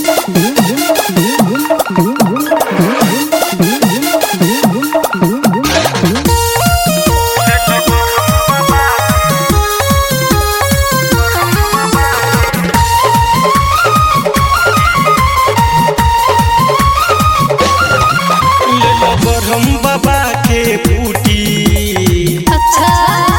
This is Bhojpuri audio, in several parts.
बरहम बाबा के बूटी अच्छा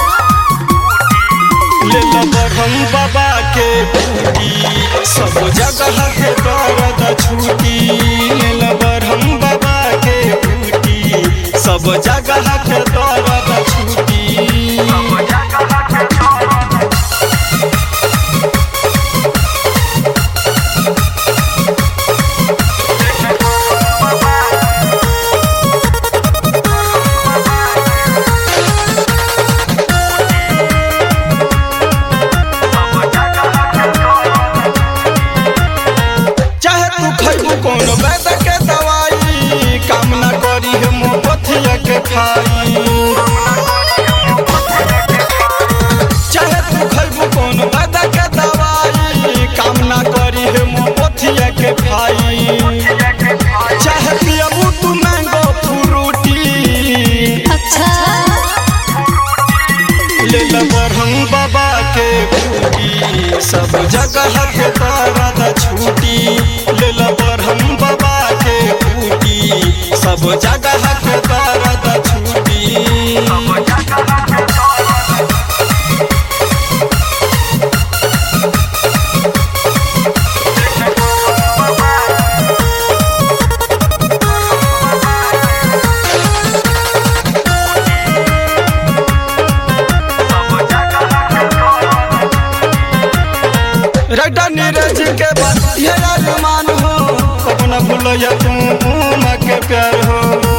ले लो बरहम बाबा के बूटी सब जगह के दर्द छूटी। ले लो बरहम बाबा के बूटी सब जगह के दर्द छूटी। कौन वैद के दवाई काम न करी है मोमबत्तिया के खाई। चाहे तू खैबू कौन वैद के दवाई काम न करी है मोमबत्तिया के खाई। चाहे पियबू तू मैंगो फ्रूटी अच्छा ले लो बरहम बाबा के बूटी सब जगह के दर्द छूटी। ले लो बरहम बाबा के बूटी सब जगह के दर्द छूटी। रटा नीरज के बाद ये अरमान हो कब न भूलो तू माँ के प्यार हो।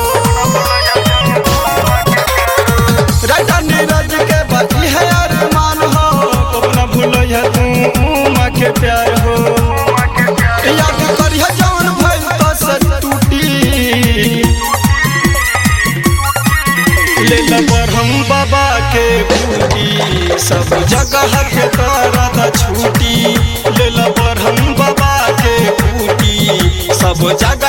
रटा नीरज के बाद ये अरमान हो कब न भूलो तू माँ के प्यार हो। याद करिया जौन भइल तो से टूटी। ले लो बरहम बाबा के बूटी सब जगह के दर्द छूटी। ले लो बरहम बाबा के बूटी सब जगह